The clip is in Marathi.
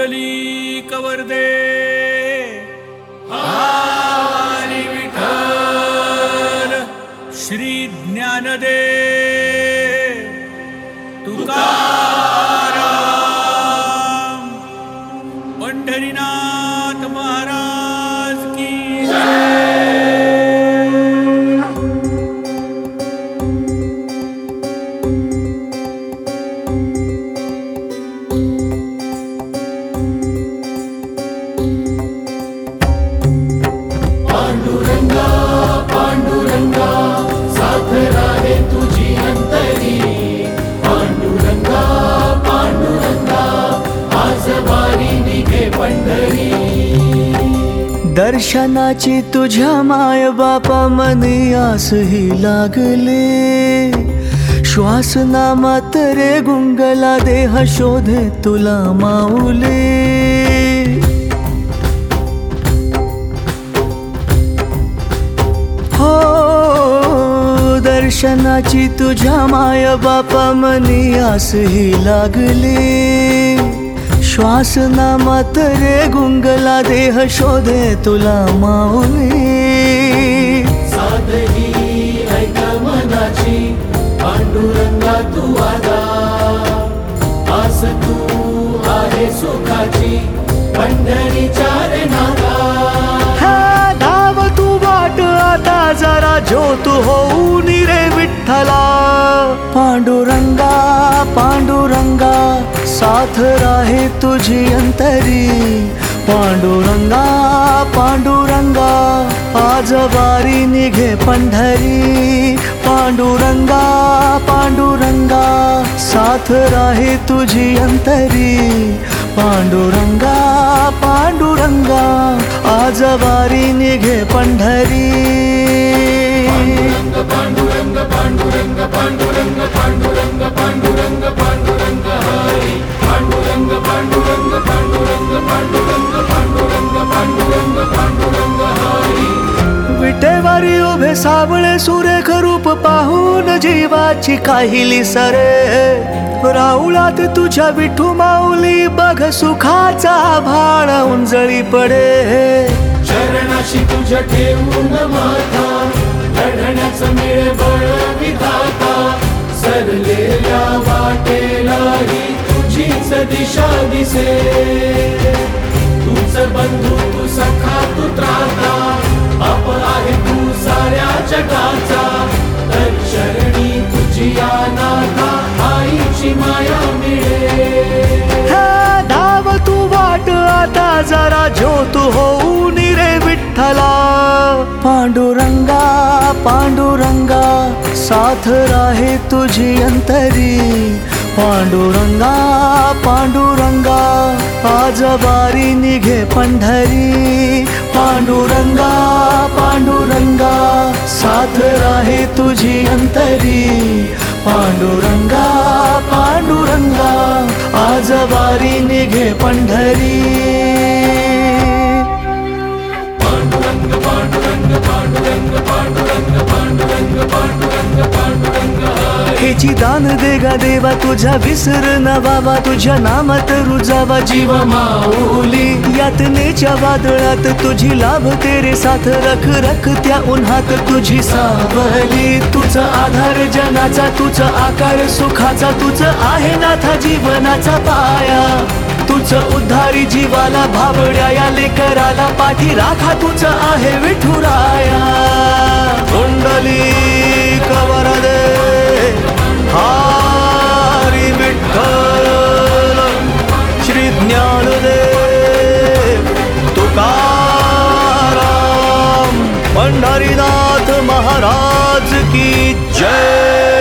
पुंडलिक वरदे हरी विठ्ठल श्री ज्ञानदेव तुकाराम पंढरीनाथ महाराज की पांडुरंगा पांडुरंगा साथ राहे तुझी अंतरी पांडुरंगा पांडुरंगा आज वारी निघे पंढरी दर्शनाची तुझ्या माय बापा मनी आस ही लागले श्वास नामात रे गुंगला देह शोधे तुला माऊले हो दर्शनाची तुझ्या माय बापा मनी आस ही लागले श्वास नामात रे गुंगला देह शोधे तुला माऊली साधही ऐक मनाची पांडुरंगा तू आला आस तू आहे सुखाची पंढरीच्या रे नादा हा धाव तू वाट आता जरा ज्योत होऊन रे विठ्ठला पांडुरंगा पांडुरंगा साथ राहे तुझी अंतरी पांडुरंगा पांडुरंगा आज वारी निघे पंढरी पांडुरंगा पांडुरंगा साथ राहे तुझी अंतरी पांडुरंगा पांडुरंगा आज वारी निघे पंढरी पांडुरंग पांडुरंग पांडुरंग पांडुरंग पांडुरंग पांडुरंग हरी पांडुरंग पांडुरंग पांडुरंग पांडुरंग पांडुरंग पांडुरंग पांडुरंग हरी विटेवारी उभे सावळे सुरेख रूप पाहून जीवाची काहिली सरे राऊळात तुझ्या विठू माऊली बघ सुखाचा भाळ उंजळी पडे चरणाशी तुझ्या ठेवून माथा लढण्याचं मिळे बळ विधाता सरलेल्या वाटेलाही तुझीच दिशा दिसे तूच बंधू तू सखा तू त्राता बाप आहे तू साऱ्या जगाचा तर शरणी तुझी अनाथा आईची माया मिळे हा धाव तू वाट आता जरा ज्योत होऊन रे विठ्ठला पांडुरंगा पांडुरंगा साथ राहे तुझी अंतरी पांडुरंगा पांडुरंगा आज वारी निघे पंढरी पांडुरंगा पांडुरंगा साथ राहे तुझी अंतरी पांडुरंगा पांडुरंगा आज वारी निघे पंढरी पांडुरंग पांडुरंग पांडुरंग पांडुरंग पांडुरंग पांडुरंग पांडुरंग हेची दान दे गा देवा तुझ्या विसर न बाबा तुझ्या नामात रुजावा जीव माऊली यातनेच्या वादळात तुझी लाभते रे साथ रख रख त्या उन्हात तुझी सावली तुझा आधार जनाचा तुझा आकार सुखाचा तुझं आहे नाथा जीवनाचा पाया तुझं उद्धारी जीवाला भावड्या या लेकराला पाठी राखा तुझं आहे विठुराया पुंडलिक वरदे हरी विठ्ठल श्री ज्ञानदेव तुकाराम पंढरीनाथ महाराज की जय।